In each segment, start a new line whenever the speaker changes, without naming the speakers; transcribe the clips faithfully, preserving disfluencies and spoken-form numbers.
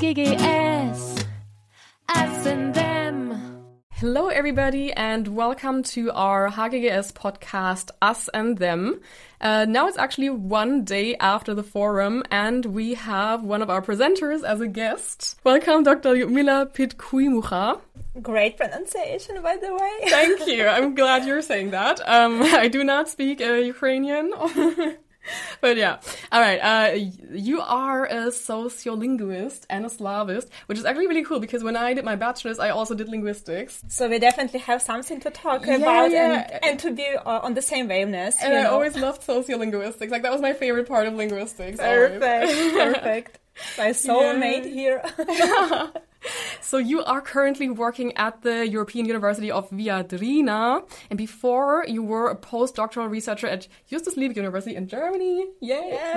G G S, us and them.
Hello everybody and welcome to our H G G S podcast, Us and Them. Uh, now it's actually one day after the forum and we have one of our presenters as a guest. Welcome, Doctor Ljudmila Pitkuimucha.
Great pronunciation, by the way.
Thank you. I'm glad you're saying that. Um, I do not speak uh, Ukrainian. But yeah, all right. Uh, you are a sociolinguist and a Slavist, which is actually really cool because when I did my bachelor's, I also did linguistics.
So we definitely have something to talk
yeah,
about
yeah.
And, and to be uh, on the same wavelength.
And
you
I
know.
always loved sociolinguistics. Like that was my favorite part of linguistics.
Perfect, perfect. My soulmate
yeah.
here.
So you are currently working at the European University of Viadrina, and before you were a postdoctoral researcher at Justus Liebig University in Germany. Yay!
Yes.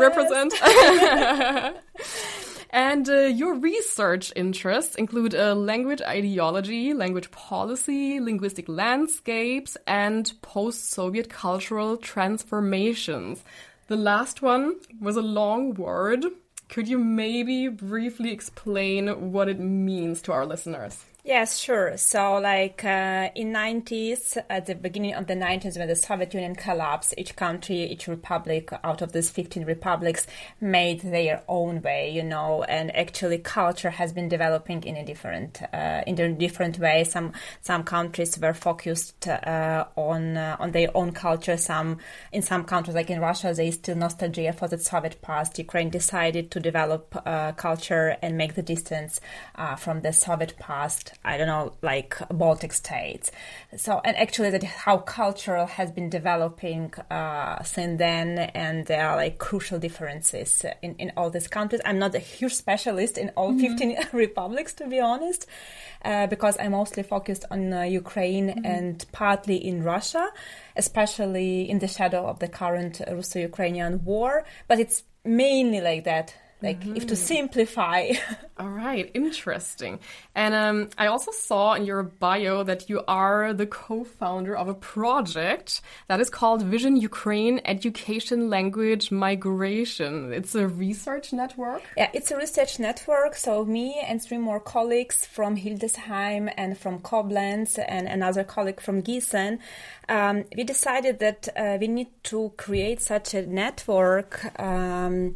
Represent! And uh, your research interests include uh, language ideology, language policy, linguistic landscapes, and post-Soviet cultural transformations. The last one was a long word. Could you maybe briefly explain what it means to our listeners?
Yes, sure. So, like, uh, in nineties, at the beginning of the nineties, when the Soviet Union collapsed, each country, each republic out of these fifteen republics made their own way, you know, and actually culture has been developing in a different, uh, in a different way. Some, some countries were focused, uh, on, uh, on their own culture. Some, in some countries, like in Russia, there is still nostalgia for the Soviet past. Ukraine decided to develop, uh, culture and make the distance, uh, from the Soviet past. I don't know, like Baltic states. So, and actually that how cultural has been developing uh, since then, and there are like crucial differences in, in all these countries. I'm not a huge specialist in all mm-hmm. fifteen republics, to be honest, uh, because I'm mostly focused on uh, Ukraine mm-hmm. and partly in Russia, especially in the shadow of the current Russo-Ukrainian war, but it's mainly like that. Like, mm-hmm. if to simplify.
All right, interesting. And um, I also saw in your bio that you are the co-founder of a project that is called Vision Ukraine Education Language Migration. It's a research network?
Yeah, it's a research network. So me and three more colleagues from Hildesheim and from Koblenz and another colleague from Gießen, um, we decided that uh, we need to create such a network um,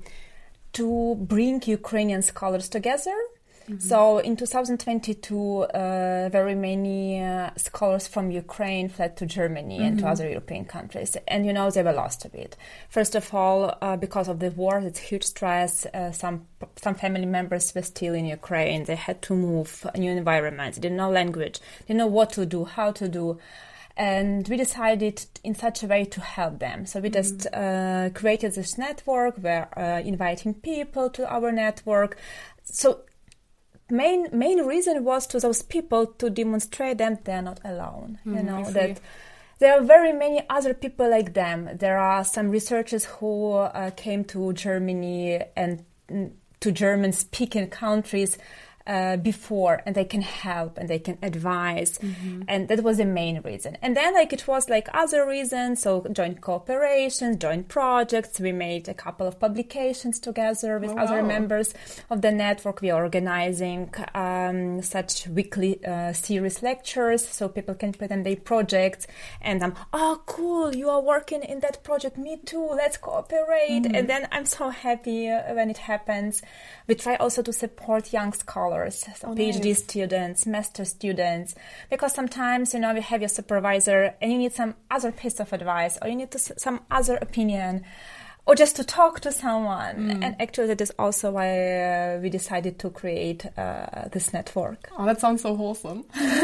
to bring Ukrainian scholars together. Mm-hmm. So in two thousand twenty-two, uh, very many uh, scholars from Ukraine fled to Germany mm-hmm. and to other European countries. And, you know, they were lost a bit. First of all, uh, because of the war, it's huge stress. Uh, some some family members were still in Ukraine. They had to move, a new environment. They didn't know language. They didn't know what to do, how to do. And we decided in such a way to help them. So we mm-hmm. just uh, created this network. We're uh, inviting people to our network. So main main reason was to those people to demonstrate them they're not alone. Mm, you know, that there are very many other people like them. There are some researchers who uh, came to Germany and mm, to German-speaking countries Uh, before, and they can help and they can advise, mm-hmm. and that was the main reason. And then like it was like other reasons, so joint cooperation, joint projects. We made a couple of publications together with oh, other wow. members of the network. We are organizing um, such weekly uh, series lectures so people can present their projects, and I'm oh cool, you are working in that project, me too, let's cooperate. Mm-hmm. And then I'm so happy uh, when it happens. We try also to support young scholars, so oh, PhD nice. students, master students, because sometimes, you know, we have your supervisor and you need some other piece of advice or you need to, some other opinion or just to talk to someone. Mm. And actually that is also why uh, we decided to create uh, this network.
Oh, that sounds so wholesome.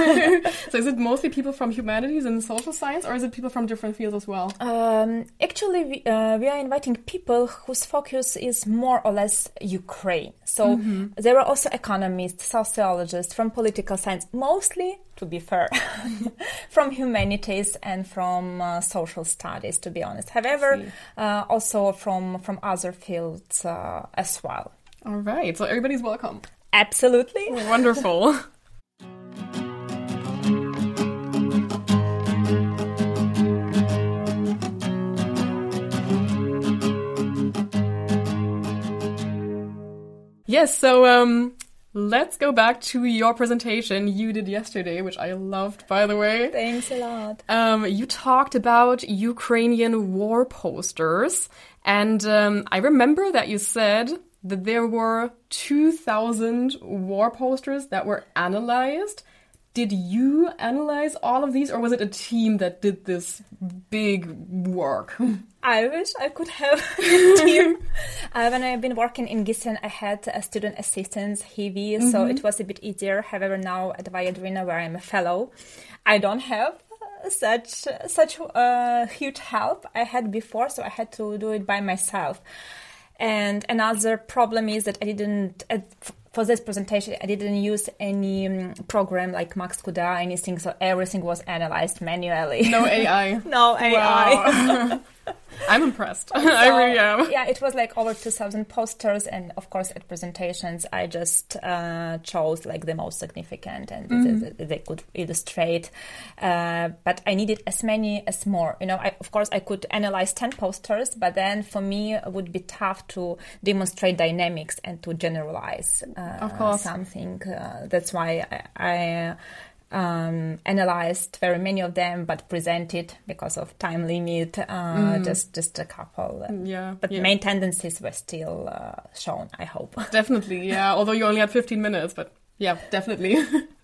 So is it mostly people from humanities and social science, or is it people from different fields as well?
Um, actually, we, uh, we are inviting people whose focus is more or less Ukraine. So mm-hmm. there are also economists, sociologists from political science, mostly, to be fair, from humanities and from uh, social studies, to be honest. However, uh, also from, from other fields uh, as well.
All right. So everybody's welcome.
Absolutely.
Wonderful. Yes, so um, let's go back to your presentation you did yesterday, which I loved, by the way.
Thanks a lot.
Um, you talked about Ukrainian war posters, and um, I remember that you said that there were two thousand war posters that were analyzed. Did you analyze all of these, or was it a team that did this big work?
I wish I could have a team. Uh, when I've been working in Gießen, I had a student assistant, Hivi, mm-hmm. so it was a bit easier. However, now at Viadrina, where I'm a fellow, I don't have such such uh, huge help I had before, so I had to do it by myself. And another problem is that I didn't... Uh, For this presentation, I didn't use any um, program like Max Kuda, anything, so everything was analyzed manually.
No A I.
No A I.
Wow. I'm impressed.
So,
I really am.
Yeah, it was like over two thousand posters, and of course at presentations I just uh, chose like the most significant and mm-hmm. they, they could illustrate. Uh, but I needed as many as more. You know, I, of course I could analyze ten posters, but then for me it would be tough to demonstrate dynamics and to generalize uh,
of course.
something. Uh, that's why I... I Um, analyzed very many of them, but presented because of time limit, uh, mm. just just a couple.
Yeah,
but
yeah.
main tendencies were still uh, shown, I hope.
Definitely, yeah. Although you only had fifteen minutes, but yeah, definitely.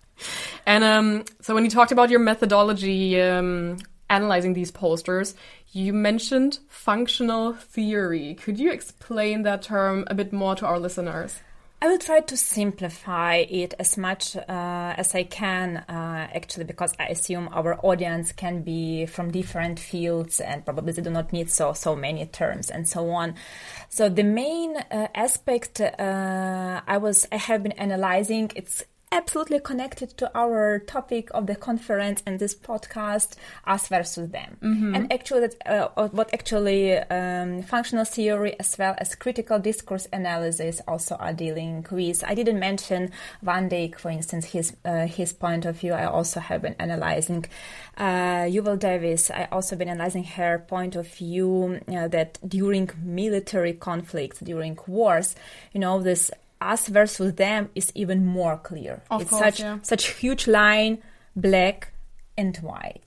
And um, so when you talked about your methodology um, analyzing these posters, you mentioned functional theory. Could you explain that term a bit more to our listeners?
I will try to simplify it as much uh, as I can, uh, actually, because I assume our audience can be from different fields and probably they do not need so so many terms and so on. So the main uh, aspect uh, I was I have been analyzing, it's absolutely connected to our topic of the conference and this podcast, us versus them. Mm-hmm. And actually, that, uh, what actually um, functional theory as well as critical discourse analysis also are dealing with. I didn't mention Van Dijk, for instance, his uh, his point of view. I also have been analyzing uh, Yuval Davis. I also been analyzing her point of view uh, that during military conflicts, during wars, you know, this us versus them is even more clear.
Of
it's
course,
such
yeah.
such huge line, black and white.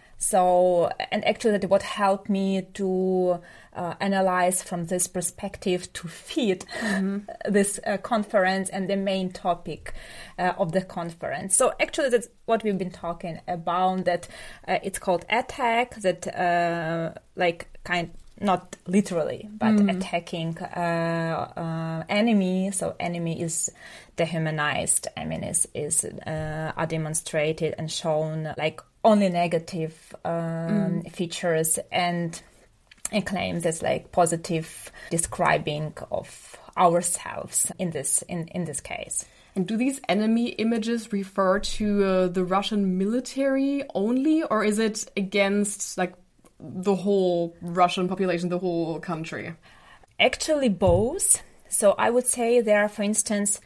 So, and actually that what helped me to uh, analyze from this perspective to fit mm-hmm. this uh, conference and the main topic uh, of the conference. So actually that's what we've been talking about, that uh, it's called attack, that uh, like kind not literally, but mm. attacking uh, uh, enemy. So enemy is dehumanized. I mean, is is uh, are demonstrated and shown like only negative um, mm. features, and it claims it's like positive describing of ourselves in this in, in this case.
And do these enemy images refer to uh, the Russian military only, or is it against like the whole Russian population, the whole country?
Actually, both. So I would say there are, for instance,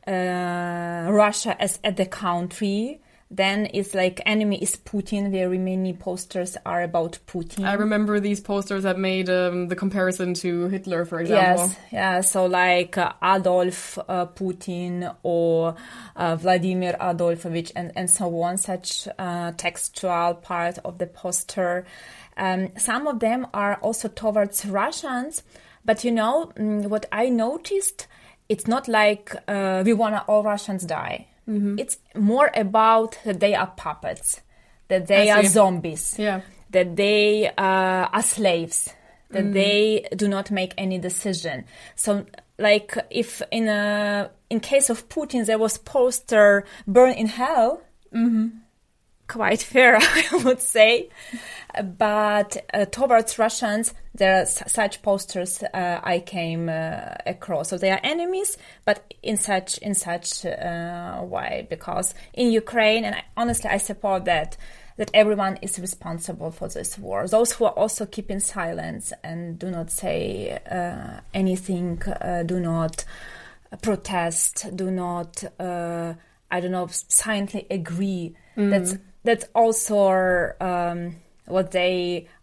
uh, Russia as at the country. Then it's like enemy is Putin. Very many posters are about Putin.
I remember these posters that made um, the comparison to Hitler, for example.
Yes, yeah. So like uh, Adolf uh, Putin or uh, Vladimir Adolfovich and, and so on, such uh, textual part of the poster. Um, some of them are also towards Russians, but you know, what I noticed, it's not like uh, we want all Russians die. Mm-hmm. It's more about that they are puppets, that they are zombies,
yeah.
that they uh, are slaves, that mm. they do not make any decision. So like if in a in case of Putin there was poster burn in hell, mm-hmm. quite fair, I would say. But uh, towards Russians, there are s- such posters uh, I came uh, across. So they are enemies, but in such in such uh, way, because in Ukraine, and I, honestly, I support that that everyone is responsible for this war. Those who are also keeping silence and do not say uh, anything, uh, do not protest, do not, uh, I don't know, silently agree. Mm. That's that's also um, what they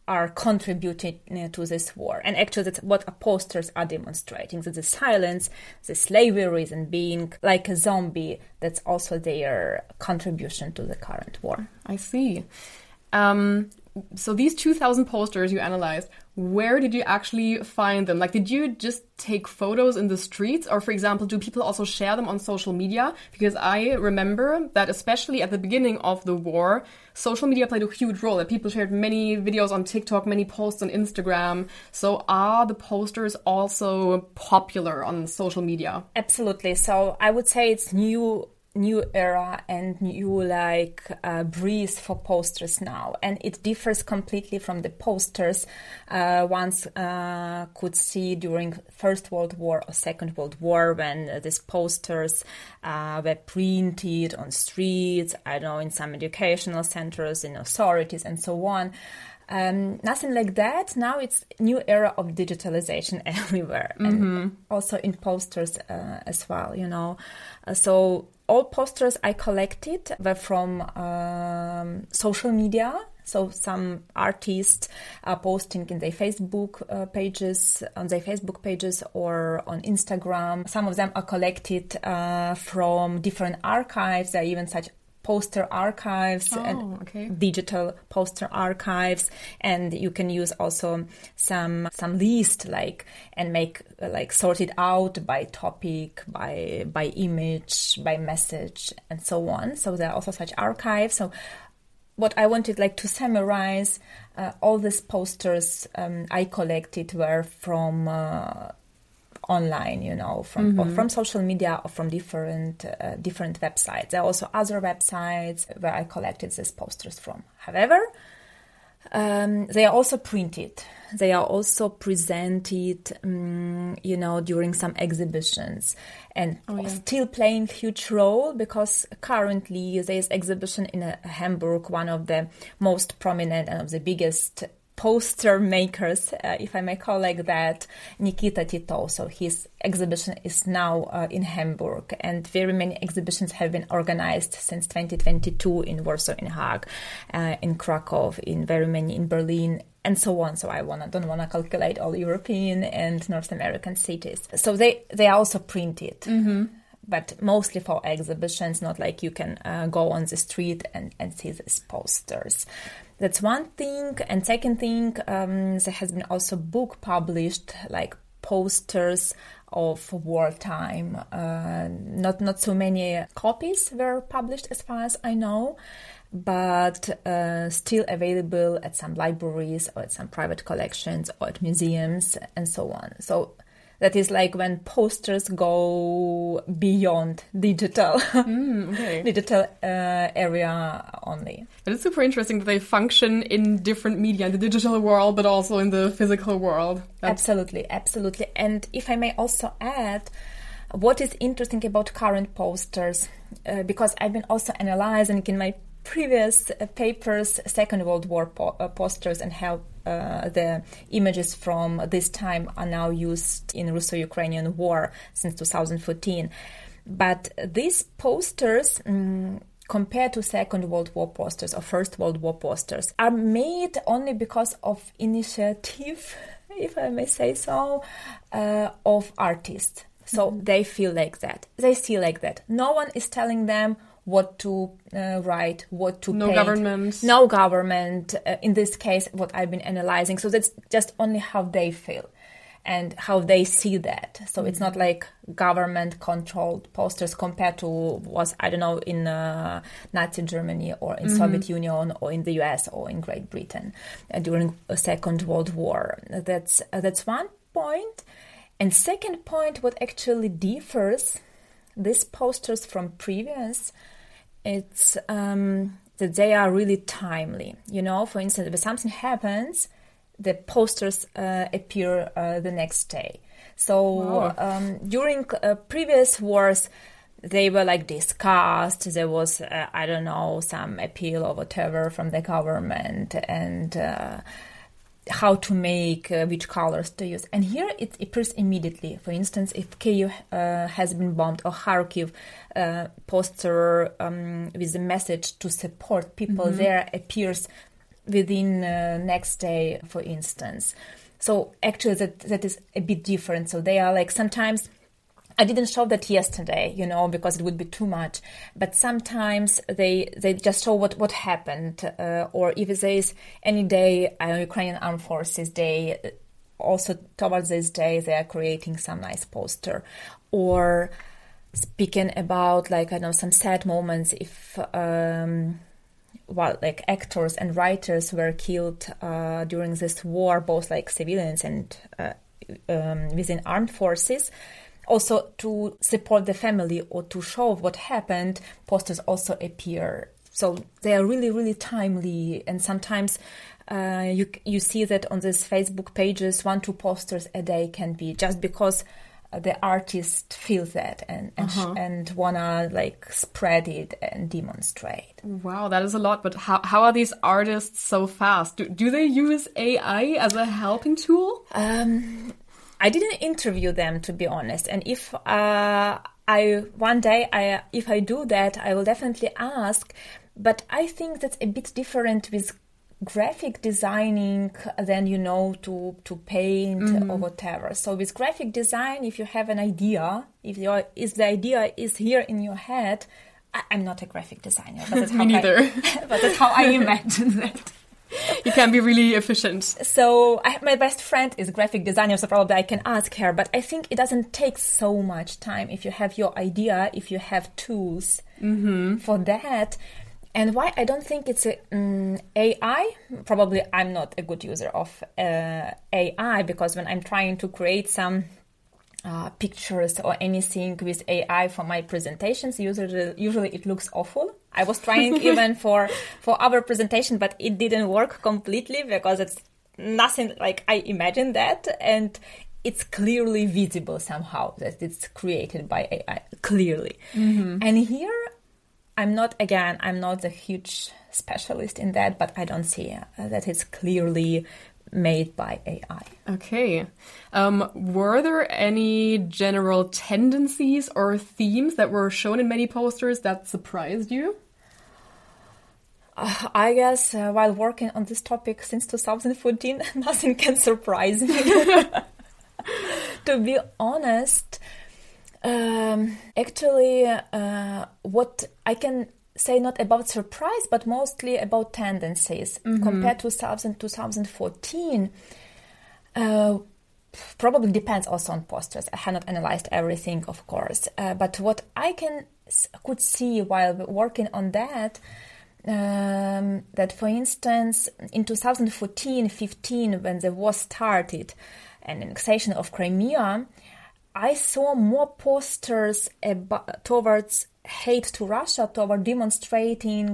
are contributing uh, to this war. And actually that's what posters are demonstrating, that the silence, the slavery and being like a zombie, that's also their contribution to the current war.
I see. Um, so these two thousand posters you analyzed, where did you actually find them? Like, did you just take photos in the streets? Or, for example, do people also share them on social media? Because I remember that especially at the beginning of the war, social media played a huge role. That people shared many videos on TikTok, many posts on Instagram. So are the posters also popular on social media?
Absolutely. So I would say it's new new era and new like uh, breeze for posters now, and it differs completely from the posters uh, once uh, could see during First World War or Second World War, when uh, these posters uh, were printed on streets, I don't know, in some educational centers, in authorities and so on. Um, nothing like that. Now it's new era of digitalization everywhere, mm-hmm. and also in posters uh, as well, you know. Uh, so all posters I collected were from um, social media. So some artists are posting in their Facebook uh, pages, on their Facebook pages or on Instagram. Some of them are collected uh, from different archives. There are even such poster archives
oh,
and
okay.
digital poster archives, and you can use also some some list like and make uh, like sort it out by topic, by by image, by message, and so on. So there are also such archives. So what I wanted like to summarize, uh, all these posters um, I collected were from uh, online, you know, from mm-hmm. or from social media or from different uh, different websites. There are also other websites where I collected these posters from. However, um, they are also printed. They are also presented, um, you know, during some exhibitions, and
oh, yeah.
still playing huge role, because currently there is exhibition in uh, Hamburg, one of the most prominent and of the biggest poster makers, uh, if I may call like that, Nikita Titov. So his exhibition is now uh, in Hamburg, and very many exhibitions have been organized since twenty twenty-two in Warsaw, in Hague, uh, in Krakow, in very many in Berlin, and so on. So I wanna don't wanna calculate all European and North American cities. So they they are also printed. Mm-hmm. But mostly for exhibitions, not like you can uh, go on the street and, and see these posters. That's one thing. And second thing, um, there has been also book published, like posters of wartime. Uh, not not so many copies were published as far as I know, but uh, still available at some libraries or at some private collections or at museums and so on. So that is like when posters go beyond digital,
mm, okay.
digital uh, area only.
But it's super interesting that they function in different media, in the digital world, but also in the physical world. That's...
Absolutely, absolutely. And if I may also add, what is interesting about current posters, uh, because I've been also analyzing in my previous uh, papers Second World War po- uh, posters and how uh, the images from this time are now used in Russo-Ukrainian war since two thousand fourteen. But these posters, um, compared to Second World War posters or First World War posters, are made only because of initiative, if I may say so, uh, of artists. So mm-hmm. they feel like that. They see like that. No one is telling them what to uh, write, what to
no
paint.
Government.
No government. Uh, in this case, what I've been analyzing. So that's just only how they feel and how they see that. So mm-hmm. it's not like government-controlled posters compared to was, I don't know, in uh, Nazi Germany or in mm-hmm. Soviet Union or in the U S or in Great Britain uh, during the Second World War. That's, uh, that's one point. And second point, what actually differs these posters from previous, it's um, that they are really timely. You know, for instance, if something happens, the posters uh, appear uh, the next day. So
wow.
um, during uh, previous wars, they were like discussed. There was, uh, I don't know, some appeal or whatever from the government, and uh, how to make, uh, which colors to use. And here it appears immediately. For instance, if Kyiv uh, has been bombed or Kharkiv, uh, poster um, with a message to support people mm-hmm. there appears within uh, next day, for instance. So actually that that is a bit different. So they are like sometimes, I didn't show that yesterday, you know, because it would be too much. But sometimes they they just show what, what happened. Uh, or if there is any day, uh, Ukrainian Armed Forces Day, also towards this day, they are creating some nice poster. Or speaking about, like, I know, some sad moments if... Um, well, like actors and writers were killed uh, during this war, both like civilians and uh, um, within armed forces. Also, to support the family or to show what happened, posters also appear. So they are really, really timely. And sometimes uh, you you see that on these Facebook pages, one, two posters a day can be, just because the artist feels that and and, uh-huh. and wanna like spread it and demonstrate.
Wow, that is a lot. But how how are these artists so fast? Do do they use A I as a helping tool?
Um, I didn't interview them, to be honest. And if uh, I one day I if I do that, I will definitely ask. But I think that's a bit different with graphic designing than, you know, to to paint mm-hmm. or whatever. So with graphic design, if you have an idea, if your is the idea is here in your head, I, I'm not a graphic designer, but that's how
me neither.
I, but that's how I imagine that.
You can be really efficient.
So I, my best friend is a graphic designer, so probably I can ask her. But I think it doesn't take so much time if you have your idea, if you have tools mm-hmm. for that. And why I don't think it's a, um, A I, probably I'm not a good user of uh, A I, because when I'm trying to create some uh, pictures or anything with A I for my presentations, usually, usually it looks awful. I was trying even for, for our presentation, but it didn't work completely because it's nothing like I imagined that. And it's clearly visible somehow that it's created by A I, clearly. Mm-hmm. And here, I'm not, again, I'm not a huge specialist in that, but I don't see uh, that it's clearly made by A I.
Okay. Um, were there any general tendencies or themes that were shown in many posters that surprised you?
Uh, I guess uh, while working on this topic since two thousand fourteen, nothing can surprise me. To be honest, Um, actually, uh, what I can say not about surprise, but mostly about tendencies. Mm-hmm. Compared to two thousand, twenty fourteen, uh, probably depends also on posters. I have not analyzed everything, of course. Uh, but what I can could see while working on that, um, that for instance, in two thousand fourteen fifteen, when the war started, and annexation of Crimea, I saw more posters about, towards hate to Russia, toward demonstrating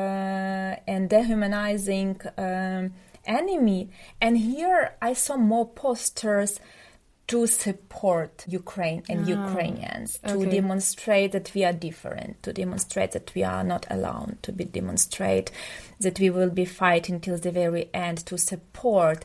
uh, and dehumanizing um, enemy. And here I saw more posters to support Ukraine and oh, Ukrainians, to okay. demonstrate that we are different, to demonstrate that we are not alone, to be demonstrate that we will be fighting till the very end, to support.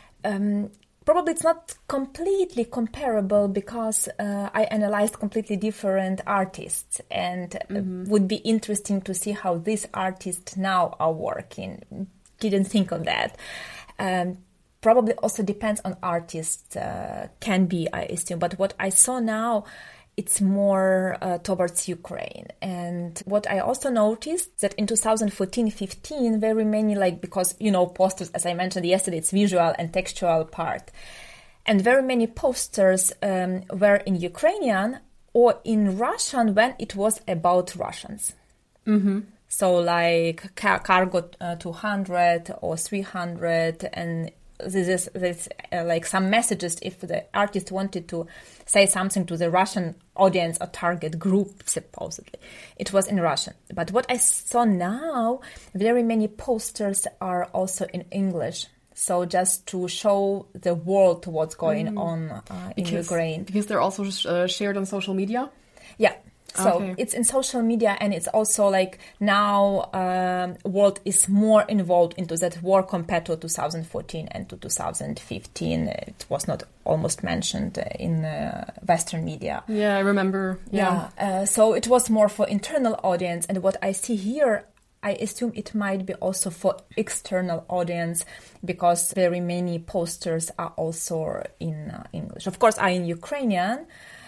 Um, Probably it's not completely comparable because uh, I analyzed completely different artists, and mm-hmm. would be interesting to see how these artists now are working. Didn't think of that. Um, probably also depends on artists, uh, can be, I assume. But what I saw now, it's more uh, towards Ukraine. And what I also noticed that in two thousand fourteen fifteen, very many, like, because, you know, posters, as I mentioned yesterday, it's visual and textual part. And very many posters um, were in Ukrainian or in Russian when it was about Russians. Mm-hmm. So like car- Cargo uh, two hundred or three hundred, and this is this, uh, like some messages if the artist wanted to say something to the Russian audience or target group, supposedly. It was in Russian. But what I saw now, very many posters are also in English. So just to show the world what's going mm. on uh, in
because,
Ukraine.
Because they're also uh, shared on social media?
Yeah. So
okay.
It's in social media, and it's also like now um, world is more involved into that war compared to two thousand fourteen and to two thousand fifteen. It was not almost mentioned in uh, Western media.
Yeah, I remember. Yeah.
yeah uh, so it was more for internal audience, and what I see here, I assume it might be also for external audience because very many posters are also in uh, English. Of course, are in Ukrainian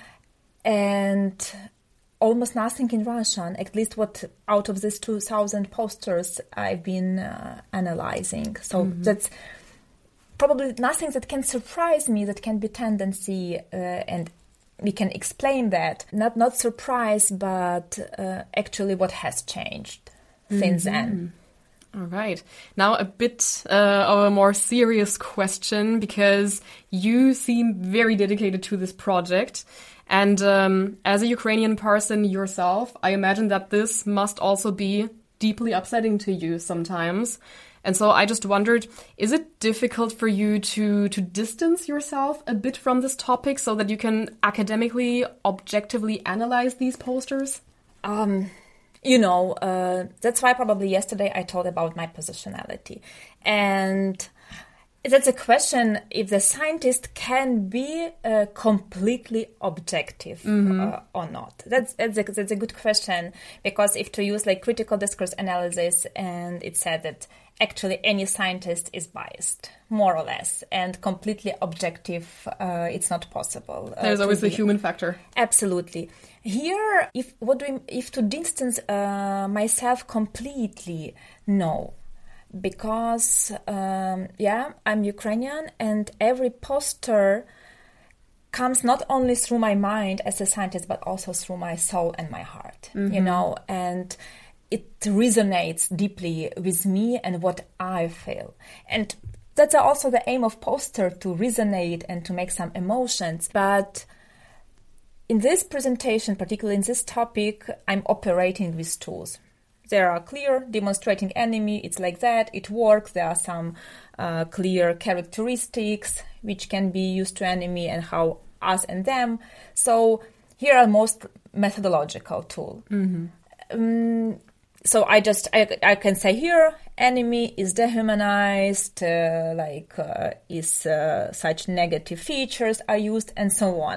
and almost nothing in Russian, at least what out of these two thousand posters I've been uh, analyzing. So mm-hmm. that's probably nothing that can surprise me, that can be tendency uh, and we can explain that. Not not surprise, but uh, actually what has changed mm-hmm. since then.
All right. Now a bit uh, of a more serious question, because you seem very dedicated to this project. And um, as a Ukrainian person yourself, I imagine that this must also be deeply upsetting to you sometimes. And so I just wondered, is it difficult for you to, to distance yourself a bit from this topic so that you can academically, objectively analyze these posters?
Um, you know, uh, that's why probably yesterday I told about my positionality. And that's a question if the scientist can be uh, completely objective mm-hmm. uh, or not. That's that's a, that's a good question, because if to use like critical discourse analysis, and it said that actually any scientist is biased, more or less, and completely objective, uh, it's not possible. Uh,
There's always
be.
the human factor.
Absolutely. Here, if what do we, if to distance uh, myself completely, no. Because, um, yeah, I'm Ukrainian, and every poster comes not only through my mind as a scientist, but also through my soul and my heart, mm-hmm. you know, and it resonates deeply with me and what I feel. And that's also the aim of poster, to resonate and to make some emotions. But in this presentation, particularly in this topic, I'm operating with tools. There are clear demonstrating enemy, it's like that, it works. There are some uh, clear characteristics which can be used to enemy and how us and them. So here are most methodological tool. Mm-hmm. Um, so I just, I, I can say here, enemy is dehumanized, uh, like uh, is uh, such negative features are used and so on.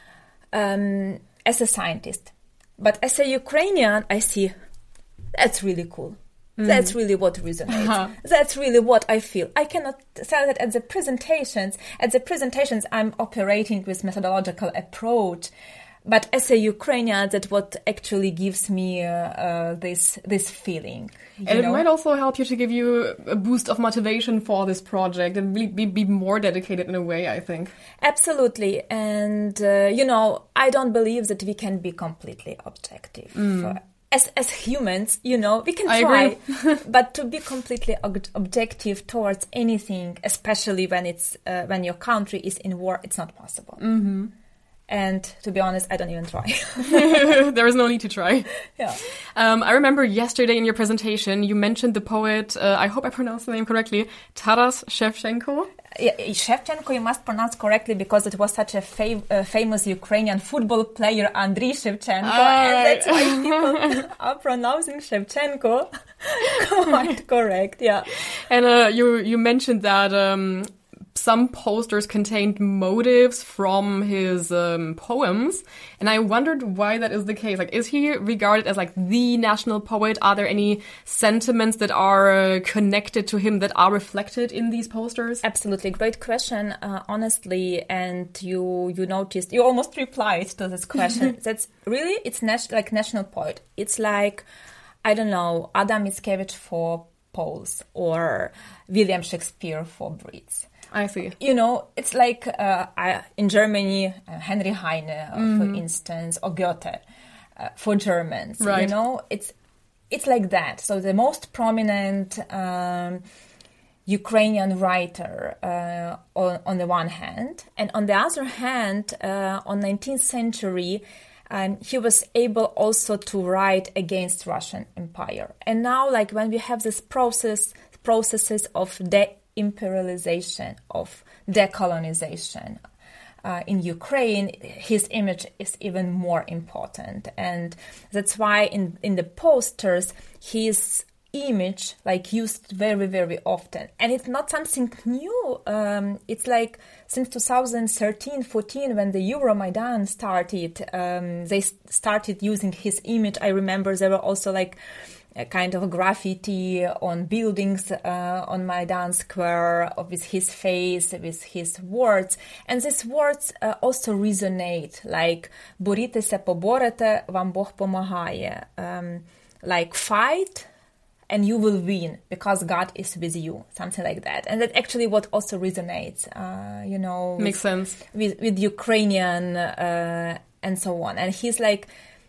Um, as a scientist. But as a Ukrainian, I see that's really cool. Mm. That's really what resonates. Uh-huh. That's really what I feel. I cannot say that at the presentations. At the presentations, I'm operating with methodological approach. But as a Ukrainian, that's what actually gives me uh, uh, this this feeling.
And
know?
It might also help you to give you a boost of motivation for this project and really be, be more dedicated in a way, I think.
Absolutely. And, uh, you know, I don't believe that we can be completely objective. Mm. As as humans, you know, we can
I
try,
agree.
but to be completely ob- objective towards anything, especially when it's uh, when your country is in war, it's not possible. Mm-hmm. And to be honest, I don't even try.
There is no need to try.
Yeah.
Um, I remember yesterday in your presentation, you mentioned the poet, uh, I hope I pronounced the name correctly, Taras Shevchenko.
Yeah, Shevchenko, you must pronounce correctly because it was such a fav- uh, famous Ukrainian football player, Andriy Shevchenko.
Ah,
and
right.
that's why people are pronouncing Shevchenko quite correct, yeah.
And uh, you, you mentioned that um, some posters contained motives from his um, poems, and I wondered why that is the case. Like, is he regarded as like the national poet? Are there any sentiments that are uh, connected to him that are reflected in these posters?
Absolutely, great question, uh, honestly. And you you noticed, you almost replied to this question. That's really, it's nas- like national poet. It's like, I don't know, Adam Mickiewicz for Poles or William Shakespeare for Brits.
I see.
You know, it's like uh, I, in Germany, uh, Henry Heine, uh, mm-hmm. for instance, or Goethe uh, for Germans.
Right.
You know, it's it's like that. So the most prominent um, Ukrainian writer uh, on, on the one hand, and on the other hand, uh, on nineteenth century, um, he was able also to write against Russian Empire. And now, like when we have this process, processes of de imperialization, of decolonization uh, in Ukraine, his image is even more important. And that's why in, in the posters, his image like used very, very often. And it's not something new. Um, it's like since two thousand thirteen, fourteen, when the Euromaidan started, um, they started using his image. I remember there were also like a kind of graffiti on buildings uh, on Maidan Square with his face, with his words. And these words uh, also resonate, like «Борітеся, поборете, вам Бог помагає», um, like «fight and you will win because God is with you», something like that. And that's actually what also resonates, uh, you know. With,
Makes sense.
With, with Ukrainian uh, and so on. And he's like,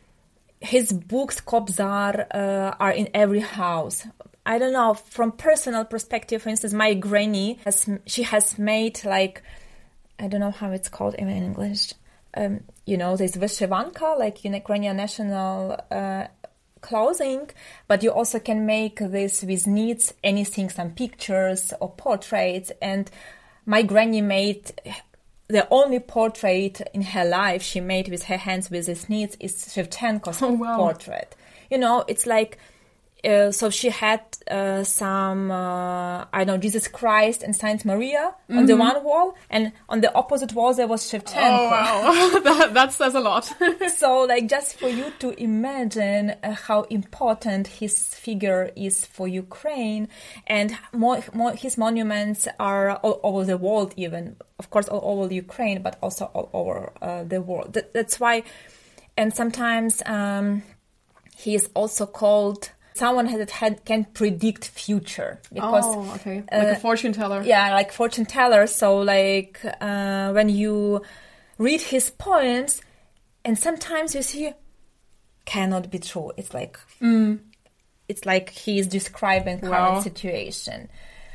his books, Kobzar, uh, are in every house. I don't know, from personal perspective, for instance, my granny, has she has made like, I don't know how it's called even in English, um, you know, there's vyshyvanka, like Ukrainian national uh, clothing, but you also can make this with needs, anything, some pictures or portraits. And my granny made... The only portrait in her life she made with her hands with his needs is Shevchenko's
oh, wow.
portrait. You know, it's like, uh, so she had uh, some, uh, I don't know, Jesus Christ and Saint Maria mm-hmm. on the one wall, and on the opposite wall there was Shevchenko.
Oh, wow. that, that says a lot.
So, like, just for you to imagine uh, how important his figure is for Ukraine, and more, more, his monuments are all over the world even. Of course, all over Ukraine, but also all over uh, the world. That, that's why, and sometimes um, he is also called someone that had, can predict future. Because,
oh, okay. Like uh, a fortune teller.
Yeah, like fortune teller. So, like, uh, when you read his poems, and sometimes you see, cannot be true. It's like, mm. it's like he is describing current wow. situation.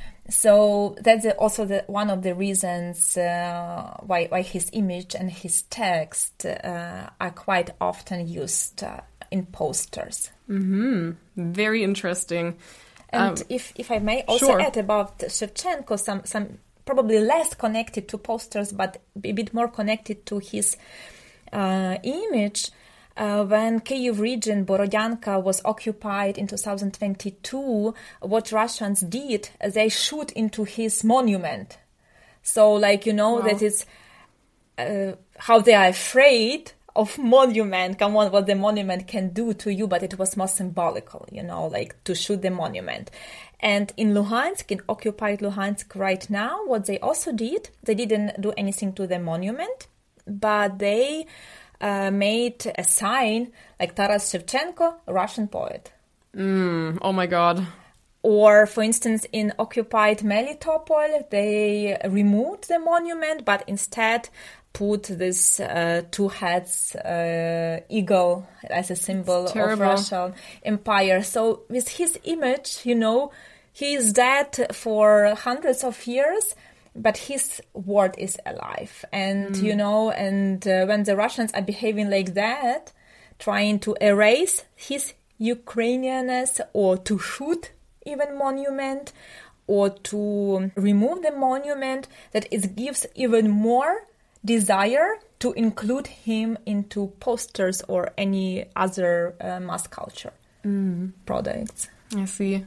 So that's also the, one of the reasons uh, why why his image and his text uh, are quite often used uh, in posters.
Mm-hmm. Very interesting.
And um, if if I may also
sure.
add about Shevchenko, some some probably less connected to posters, but a bit more connected to his uh, image. Uh, when Kyiv region, Borodyanka, was occupied in two thousand twenty-two, what Russians did, they shoot into his monument. So, like, you know, wow. that is uh, how they are afraid of monument. Come on, what the monument can do to you, but it was more symbolical, you know, like to shoot the monument. And in Luhansk, in occupied Luhansk right now, what they also did, they didn't do anything to the monument, but they... Uh, made a sign like Taras Shevchenko, Russian poet.
Mm, oh my God.
Or, for instance, in occupied Melitopol, they removed the monument, but instead put this uh, two heads uh, eagle as a symbol of Russian empire. So with his image, you know, he is dead for hundreds of years, but his word is alive. And, mm. you know, and uh, when the Russians are behaving like that, trying to erase his Ukrainianness or to shoot even monument or to remove the monument, that it gives even more desire to include him into posters or any other uh, mass culture mm. products.
I see.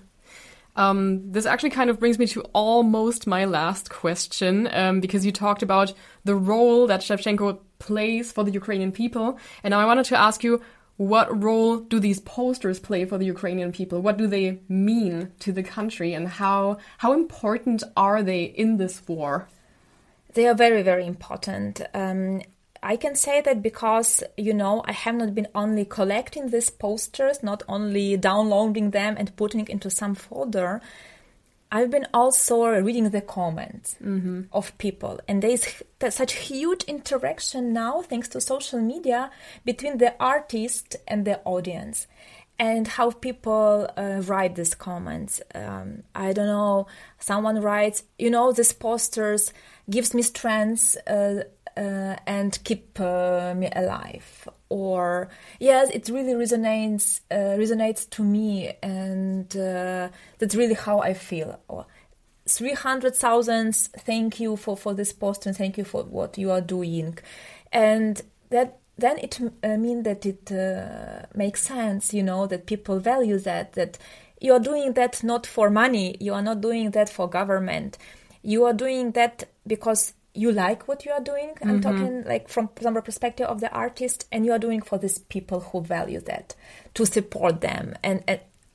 Um, this actually kind of brings me to almost my last question, um, because you talked about the role that Shevchenko plays for the Ukrainian people. And now I wanted to ask you, what role do these posters play for the Ukrainian people? What do they mean to the country, and how how important are they in this war?
They are very, very important. Um, I can say that because, you know, I have not been only collecting these posters, not only downloading them and putting it into some folder, I've been also reading the comments mm-hmm. of people. And there's such huge interaction now, thanks to social media, between the artist and the audience. And how people uh, write these comments. Um, I don't know, someone writes, you know, these posters gives me strength uh, Uh, and keep uh, me alive. Or, yes, it really resonates uh, resonates to me, and uh, that's really how I feel. Or, three hundred thousand, thank you for, for this post, and thank you for what you are doing. And that then it uh, means that it uh, makes sense, you know, that people value that, that you are doing that not for money, you are not doing that for government. You are doing that because you like what you are doing. I'm mm-hmm. talking like from, from the perspective of the artist, and you are doing for these people who value that, to support them. And, and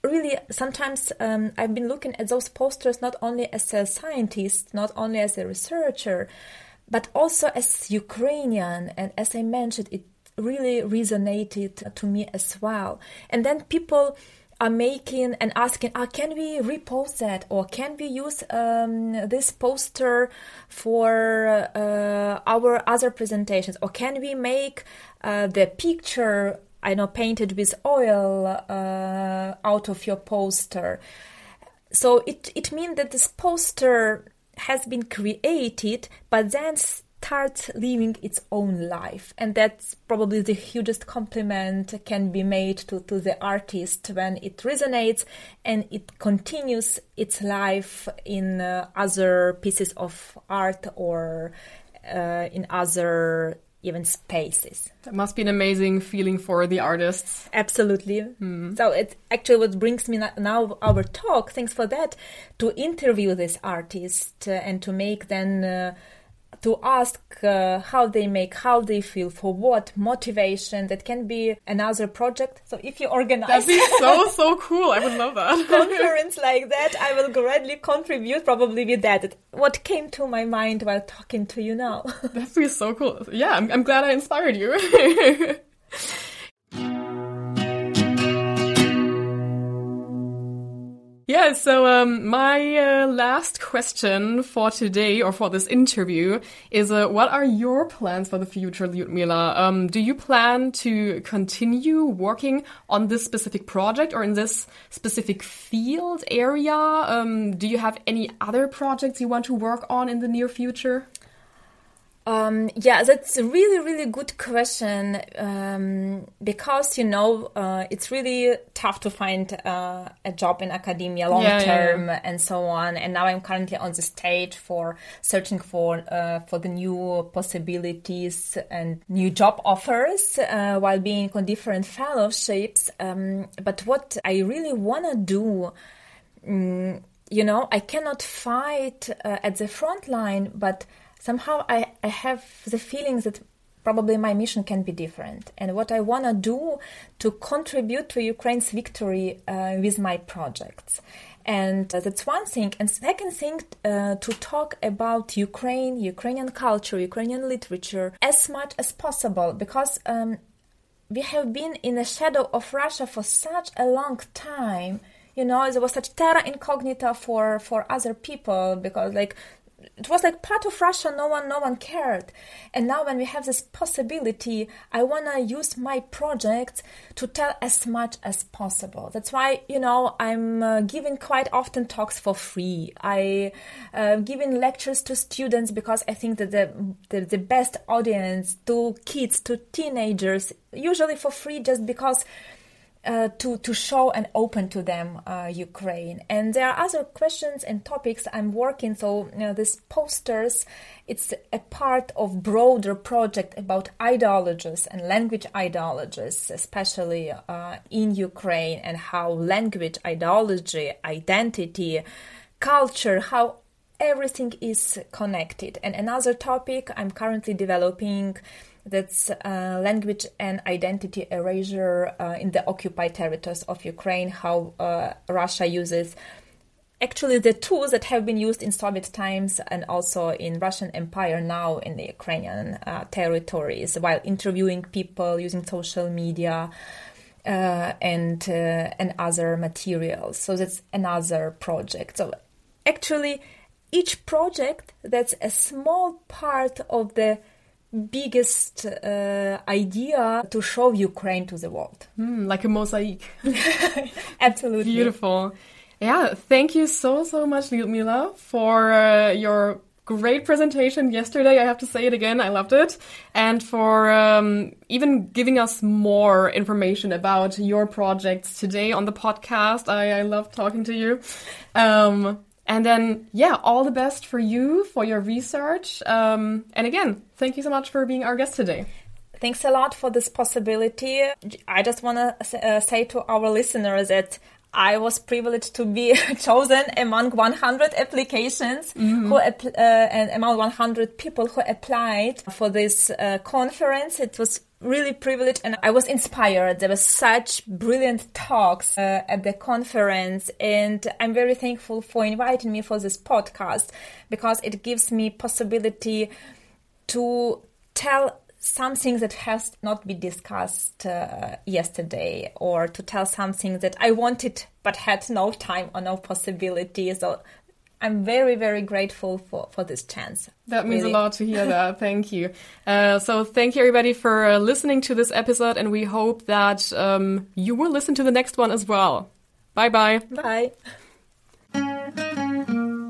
really, sometimes um, I've been looking at those posters not only as a scientist, not only as a researcher, but also as Ukrainian. And as I mentioned, it really resonated to me as well. And then people are making and asking, ah, can we repost that? Or can we use um, this poster for uh, our other presentations? Or can we make uh, the picture, I know, painted with oil uh, out of your poster? So it, it means that this poster has been created, but then starts living its own life. And that's probably the hugest compliment can be made to, to the artist when it resonates and it continues its life in uh, other pieces of art or uh, in other even spaces.
That must be an amazing feeling for the artists.
Absolutely.
Hmm.
So it's actually what brings me now our talk, thanks for that, to interview this artist uh, and to make then uh, to ask uh, how they make, how they feel, for what motivation. That can be another project. So if you organize
that'd be so so cool. I would love that.
conference like that, I will gladly contribute probably with that. What came to my mind while talking to you now.
That'd be so cool. Yeah, I'm, I'm glad I inspired you. Yeah, so um, my uh, last question for today or for this interview is uh, what are your plans for the future, Lyudmila? Um, do you plan to continue working on this specific project or in this specific field area? Um, do you have any other projects you want to work on in the near future?
Um, yeah, that's a really, really good question um, because, you know, uh, it's really tough to find uh, a job in academia long
yeah,
term
yeah, yeah.
and so on. And now I'm currently on the stage for searching for uh, for the new possibilities and new job offers uh, while being on different fellowships. Um, but what I really want to do, um, you know, I cannot fight uh, at the front line, but somehow I, I have the feeling that probably my mission can be different. And what I want to do to contribute to Ukraine's victory uh, with my projects. And uh, that's one thing. And second thing, uh, to talk about Ukraine, Ukrainian culture, Ukrainian literature as much as possible. Because um, we have been in the shadow of Russia for such a long time. You know, there was such terra incognita for, for other people because, like, it was like part of Russia, no one no one cared. And now when we have this possibility, I want to use my projects to tell as much as possible. That's why, you know, I'm uh, giving quite often talks for free. I uh, giving lectures to students because I think that the, the, the best audience to kids, to teenagers, usually for free just because Uh, to, to show and open to them uh, Ukraine. And there are other questions and topics I'm working. So, you know, these posters, it's a part of broader project about ideologies and language ideologies, especially uh, in Ukraine, and how language, ideology, identity, culture, how everything is connected. And another topic I'm currently developing, that's uh, language and identity erasure uh, in the occupied territories of Ukraine, how uh, Russia uses actually the tools that have been used in Soviet times and also in Russian Empire now in the Ukrainian uh, territories, while interviewing people using social media uh, and, uh, and other materials. So that's another project. So actually, each project, that's a small part of the biggest uh, idea to show Ukraine to the world.
Mm, like a mosaic.
Absolutely.
Beautiful. Yeah, thank you so, so much, Lyudmila, for uh, your great presentation yesterday. I have to say it again. I loved it. And for um, even giving us more information about your projects today on the podcast. I, I love talking to you. Um, And then, yeah, all the best for you, for your research. Um, and again, thank you so much for being our guest today.
Thanks a lot for this possibility. I just want to uh, say to our listeners that I was privileged to be chosen among one hundred applications mm-hmm. who uh, and among one hundred people who applied for this uh, conference. It was really privileged and I was inspired. There were such brilliant talks uh, at the conference, and I'm very thankful for inviting me for this podcast because it gives me possibility to tell something that has not been discussed uh, yesterday, or to tell something that I wanted but had no time or no possibility. So I'm very, very grateful for, for this chance.
That means
really.
a lot to hear that. Thank you. Uh, so thank you, everybody, for uh, listening to this episode, and we hope that um, you will listen to the next one as well. Bye-bye.
Bye.